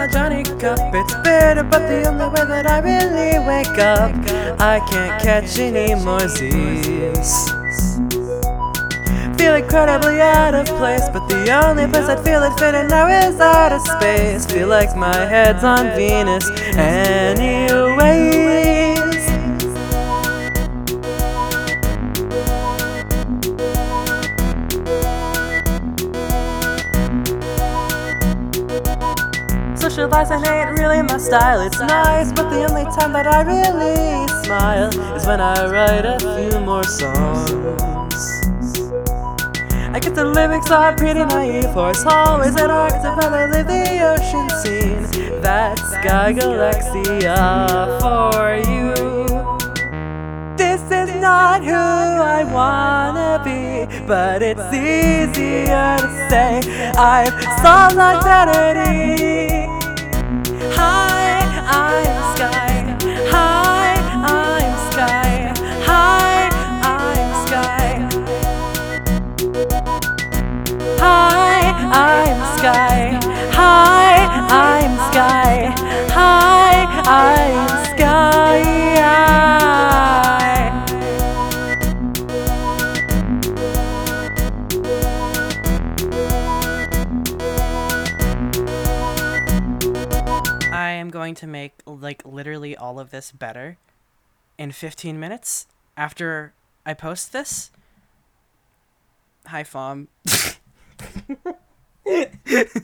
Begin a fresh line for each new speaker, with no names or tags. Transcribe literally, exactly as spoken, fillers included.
my Johnny cup. It's bitter, but the only way that I really wake up. I can't catch any more Z's. Feel incredibly out of place, but the only place I'd feel it fitting now is outer space. Feel like my head's on Venus anyways. Socializing ain't really my style, it's nice, but the only time that I really smile is when I write a few more songs. I get the lyrics are pretty naive, horse always an octave, and I live the ocean scene. That's Sky Galaxia for you. This is not who I wanna be, but it's easier to say I've solved longevity. Hi, I'm Sky. Hi, I'm Sky. Hi, I'm Sky. Hi, I'm Sky. Hi, I'm Sky. Hi, I'm Sky. I am going to make, like, literally all of this better in fifteen minutes after I post this. Hi, F O M.